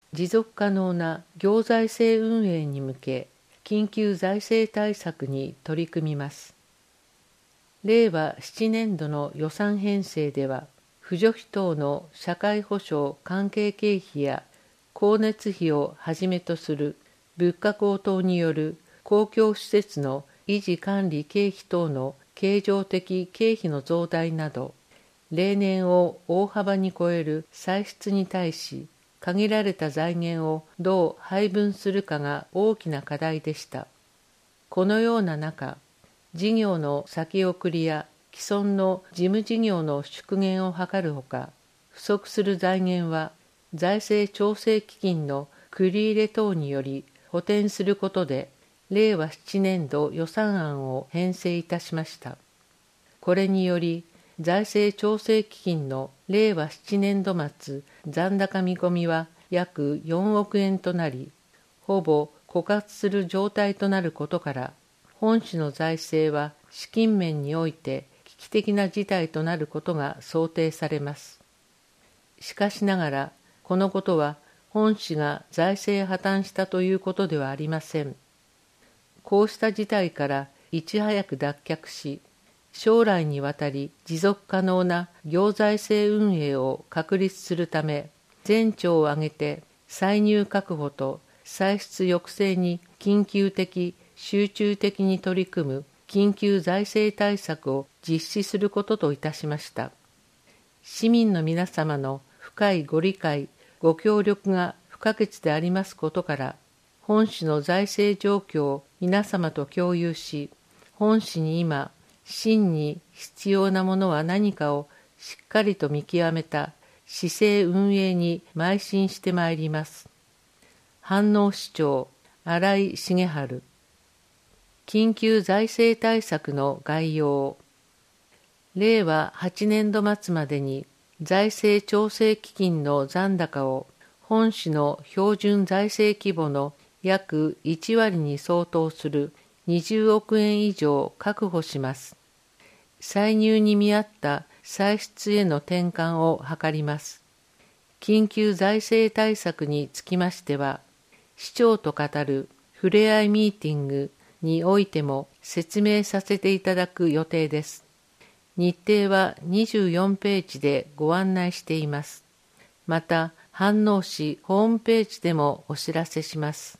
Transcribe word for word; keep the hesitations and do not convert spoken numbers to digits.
持続可能な行財政運営に向け、緊急財政対策に取り組みます。れいわななねんどの予算編成では、扶助費等の社会保障関係経費や光熱費をはじめとする物価高騰による公共施設の維持管理経費等の経常的経費の増大など、例年を大幅に超える歳出に対し、限られた財源をどう配分するかが大きな課題でした。このような中、事業の先送りや既存の事務事業の縮減を図るほか、不足する財源は財政調整基金の繰り入れ等により補填することで、れいわななねんど予算案を編成いたしました。これにより、財政調整基金のれいわななねんど末残高見込みは約よんおくえんとなり、ほぼ枯渇する状態となることから、本市の財政は資金面において危機的な事態となることが想定されます。しかしながら、このことは本市が財政破綻したということではありません。こうした事態からいち早く脱却し、将来にわたり持続可能な行財政運営を確立するため、全庁を挙げて歳入確保と歳出抑制に緊急的、集中的に取り組む緊急財政対策を実施することといたしました。市民の皆様の深いご理解、ご協力が不可欠でありますことから、本市の財政状況を皆様と共有し、本市に今、真に必要なものは何かをしっかりと見極めた市政運営に邁進してまいります。飯能市長、新井重治。緊急財政対策の概要。れいわななねんど末までに財政調整基金の残高を本市の標準財政規模の約いちわりに相当するにじゅうおくえん以上確保します。歳入に見合った歳出への転換を図ります。緊急財政対策につきましては、市長と語るふれあいミーティングにおいても説明させていただく予定です。日程はにじゅうよんページでご案内しています。また、飯能市ホームページでもお知らせします。